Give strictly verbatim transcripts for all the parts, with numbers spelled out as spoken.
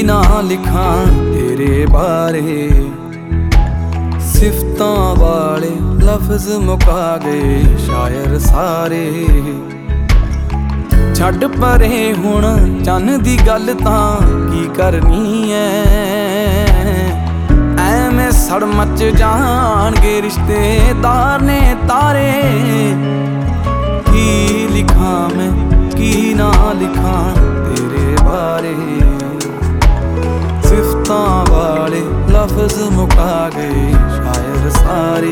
ना लिखां तेरे बारे। सिफतां वाले लफ्ज मुका गए शायर सारे। छड्ड परे हुण चन्न दी गल तां की करनी ऐ। ऐवें सड़ मच जाणगे रिश्तेदार ने तारे। की लिखां मैं की ना लिखां तेरे बारे। सिफतां वाले लफ्ज मुका गए शायर सारे।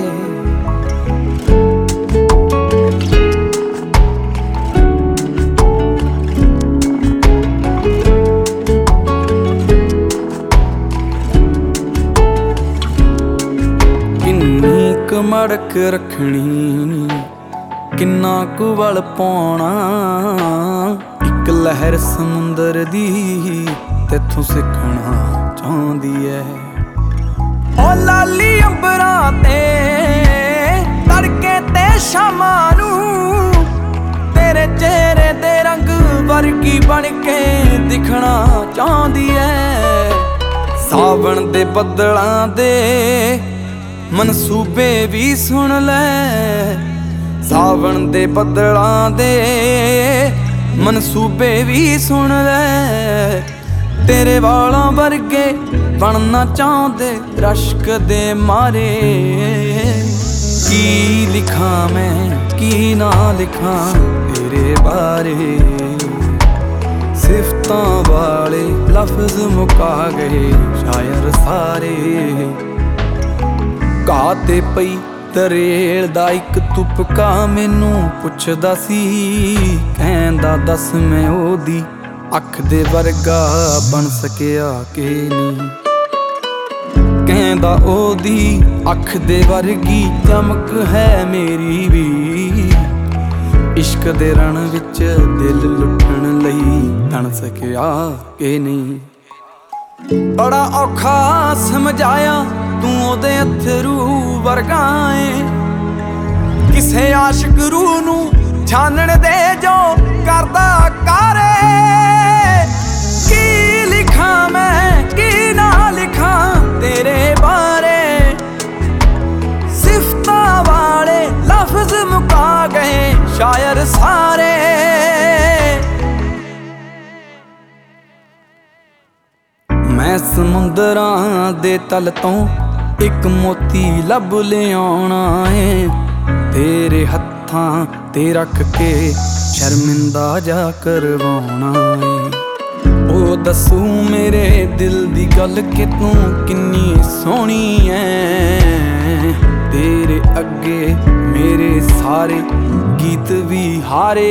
मड़क रखनी किन्ना कु वल पाउणा। इक लहर समुंदर दी तैथों सिखना चाहुंदी ऐ। ओ लाली अंबरां ते तड़के ते शामां नूं तेरे चेहरे दे रंग वर्गी बन के दिखना चाहुंदी ऐ। सावण दे बदलां दे मनसूबे भी सुन ले। सावण दे बदलां दे मनसूबे भी सुन ले। तेरे वालां वर्गे बनना चाहुंदे रश्क दे मारे। की लिखां मैं की ना लिखां तेरे बारे। सिफतां वाले लफ्ज मुका गए शायर सारे। घाह ते पई दरेल दा इक तुपका मैनू पुछदा सी। कहंदा दस मैं ओदी अख दे वर्गा बन सकिया कि नहीं। कहंदा ओदी अख दे वर्गी चमक है मेरी भी। इश्क दे रण विच दिल लुटण लई तन सकिया कि नहीं। बड़ा औखा समझाया तू ओदे अथरू वर्गा ऐ। किसे आशिक रूह नू छानण दे जो करदा कारे। की लिखां मैं की ना लिखां तेरे बारे। सिफतां वाले लफ्ज मुका गए शायर सारे। मैं समुंदरां दे तल तों इक मोती लभ लियाउणा है। तेरे हत्थां ते रख के शर्मिंदा जा करवाउणा है। ओ दसू मेरे दिल दी गल कि तू किन्नी सोहनी है। तेरे अगे मेरे सारे गीत भी हारे।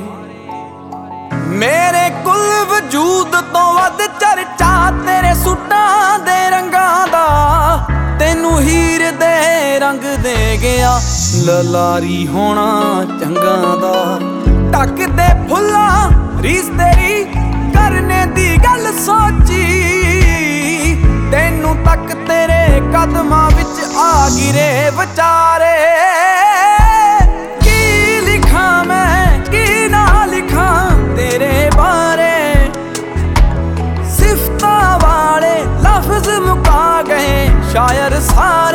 मेरे कुल वजूद तो वध चर्चा तेरे सूटां दे रंगां दा। तेनू हीर दे रंग दे गया ललारी होना चंगा दा। ढक दे फुल्लां रीस तेरी करने दी गल सोची। तेनू तक तेरे कदमां विच आ गिरे विचारे। की लिखां मैं की ना लिखां तेरे बारे। सिफतां वाले लफ्ज मुका गए शायर सारे।